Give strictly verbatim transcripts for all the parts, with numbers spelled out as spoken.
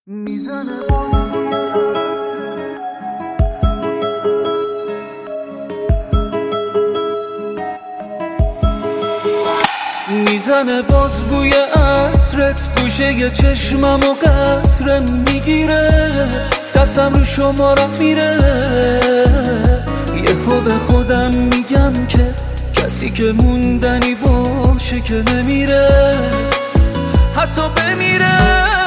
میزنه میزنه باز بوی عطرت گوشه ی چشمم و قطره میگیره، دستم رو شمارت میره. یهو به خودم میگم که کسی که موندنی باشه که نمیره، حتی بمیره.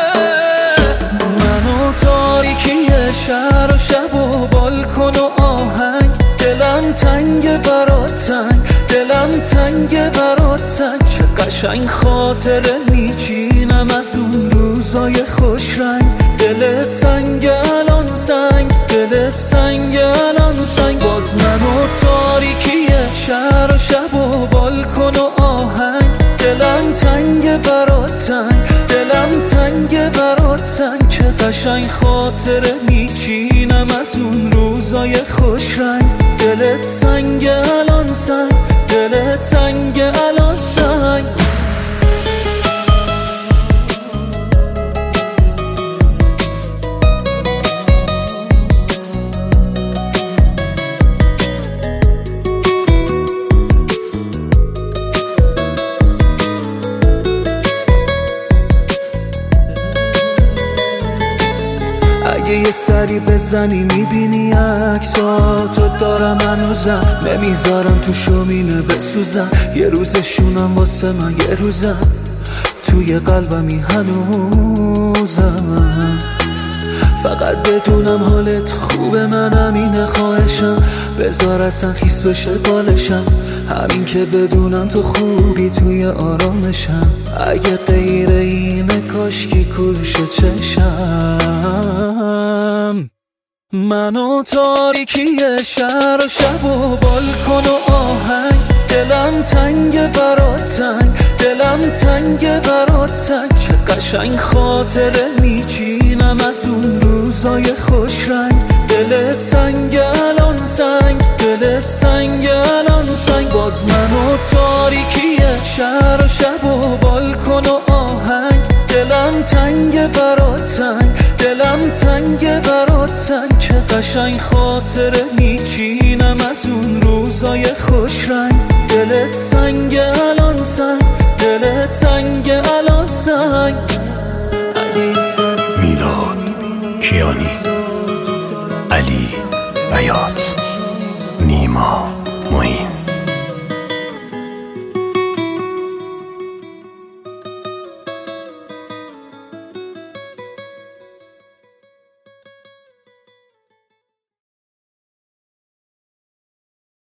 من و تاریکی شهر و شب و بالکن و آهنگ، دلم تنگ برات تنگ، دلم تنگ برات تنگ. چه قشنگ خاطره میچینم از اون روزای خوش رنگ. دلت سنگ الان سنگ، دلت سنگ الان سنگ. باز من و تاریکی شهر و شب و بالکن و آهنگ، دلم تنگ برات تنگ، دلم تنگ برات تنگ. چه قشنگ خاطره میچینم از اون روزای خوش رنگ. دلت سنگ الان سنگ، دلت سنگ الان سنگ. اگه یه سری بزنی میبینی عکساتو دارم هنوزم، نمیذارم تو شومینه بسوزم. یه روزشونم واسه من، یه روزم توی قلبمی هنوزم. فقط بدونم حالت خوبه، من همینه خواهشم. بذار اصلا خیس بشه بالشم، همین که بدونم تو خوبی توی آرامشم. اگه غیر اینه کاشکی کوشه چشم. من و تاریکی شهر و شب و بالکن و آهنگ، دلم تنگ برات تنگ، دلم تنگ برات تنگ. چه قشنگ خاطره میچینم از اون روزای خوش رنگ. دلت سنگ الان سنگ، دلت سنگ الان سنگ. باز من و تاریکی شهر و شب و بالکن و آهنگ، دلم تنگ برات تنگ، دلم تنگ برات تنگ. چه قشنگ خاطره میچینم از اون روزای خوش رنگ. دلت سنگ الان سنگ، دلت سنگ الان سنگ. میلاد کیانی، علی بیات، نیما.